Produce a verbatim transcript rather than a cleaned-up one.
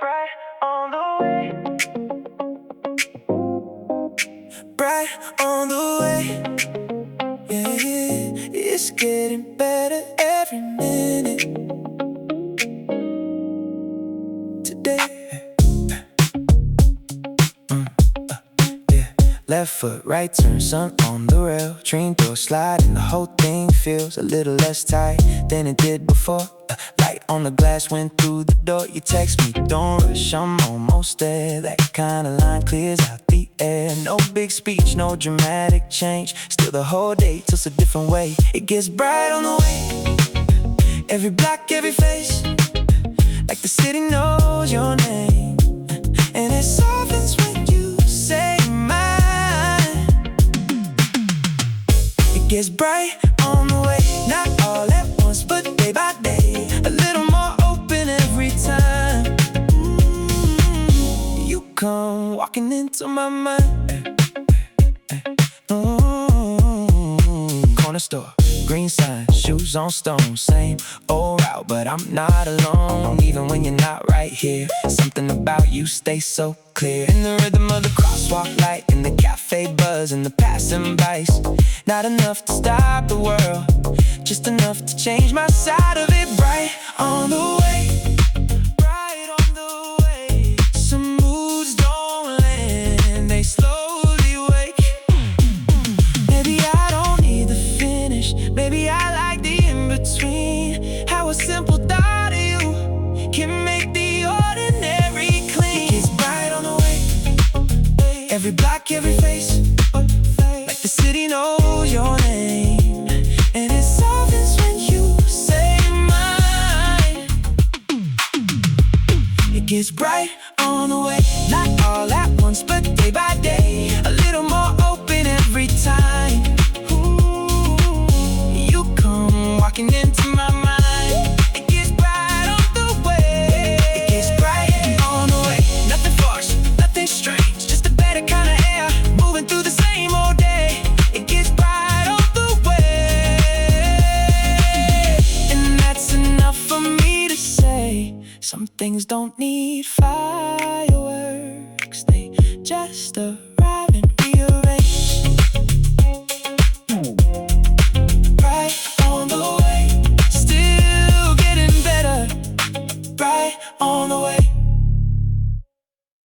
bright on the way. Bright on the way. Yeah, yeah. It's getting better every minute. Today. Mm, uh, yeah. Left foot, right turn, sun on the rail. Train door slide and the whole thing feels a little less tight than it did before. uh, Light on the glass went through the door. You text me, don't rush, I'm almost there. That kind of line clears out the air. No big speech, no dramatic change. Still the whole day tilts a different way. It gets bright on the way. Every block, every face, like the city knows your name. And it softens when you say mine. It gets bright on the way. Not all at once, but day by day. A little more open every time. mm, You come walking into my mind. mm, Corner store, green sign, shoes on stone. Same old route, but I'm not alone. Even when you're not right here, something about you stays so clear. In the rhythm of the crosswalk light, in the cafe buzz, in the passing bys. Not enough to stop the world, just enough to change my side of it. Bright on the way. Bright on the way. Some moods don't land, they slowly wake. Maybe I don't need the finish, maybe I like the in-between. How a simple thought of you can make the ordinary clean. It's bright on the way. Every block, every face, like the city knows your name. And it softens when you say mine. It gets bright on the way. Not all at once, but day by day. A little more open every time. Ooh, you come walking into my mind. It gets bright on the way. It gets bright on the way. Nothing forced, nothing strange, just a better kind of air, moving through the same old day. It gets bright on the way. And that's enough for me to say. Some things don't need fireworks, they just arrive.